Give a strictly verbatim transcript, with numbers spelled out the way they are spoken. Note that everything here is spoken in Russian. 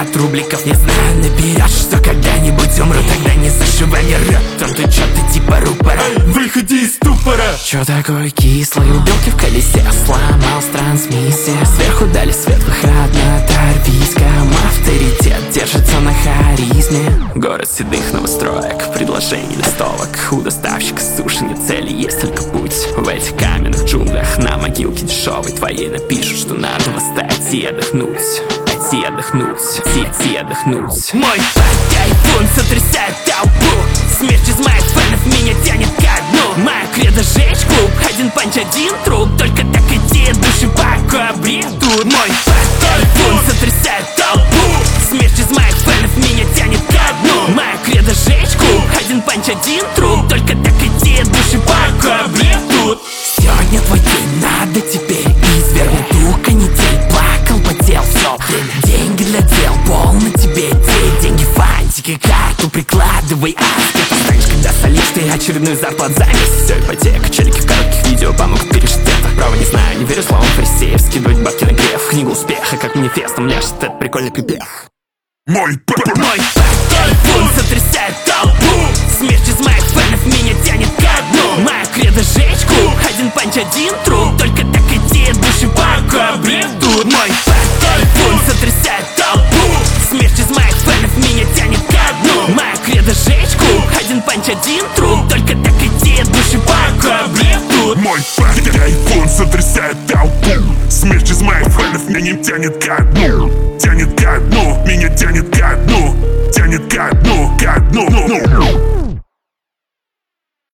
от рубликов. Не знаю, наберешь, что когда-нибудь умру. Тогда не зашивай мне рот, там ты чё, ты типа рупора. Выходи из ступора. Чё такой кислый? У белки в колесе сломалась трансмиссия. Сверху дали свет, выход на торпийском. Авторитет держится на харизме. Город седых новостроек, предложений листовок. У доставщика суши нет цели, есть только путь. В этих каменных джунглях на могилке дешевой твоей напишут, что надо восстать и отдохнуть. Пойти отдохнуть, идти отдохнуть. Мой тайфун сотрясает толпу. Смерть из моих фанов меня тянет ко дну. Моя кредо жечь клуб, один панч, один труп. Только так идти души пока обретут. Мой тайфун сотрясает толпу. Смерть из моих фанов меня тянет ко дну. Моя кредо жечь клуб, один панч, один труп. Только так идти души пока обретут. Сегодня твой день, надо теперь извергнуть дух канитель. Плакал, потел все время. Деньги для дел, пол на тебе идей. Деньги, фантики, карту прикладывай. А ты постанешь, когда солишь ты очередную зарплату за месяц. Все, ипотека, челики в коротких видео помогут пережить это. Право не знаю, не верю словам фарисеев. Скидывать бабки на греф, книгу успеха, как манифестом ляжет этот прикольный припев. Мой папа, мой тайфун сотрясает толпу. Смерть из моих фанов меня тянет ко дну. Моя кредо жечь клуб, один панч, один труп. Только так идти души пока обретут. Мой тайфун сотрясает толпу. Смерть из моих фанов меня тянет ко дну. Моя кредо жечь клуб, один панч, один труп. Только так идти души пока обретут. Мой тайфун сотрясает толпу. Смерть из моих фанов меня тянет ко дну. Тянет ко дну, меня тянет ко дну. Тянет ко дну, ко дну.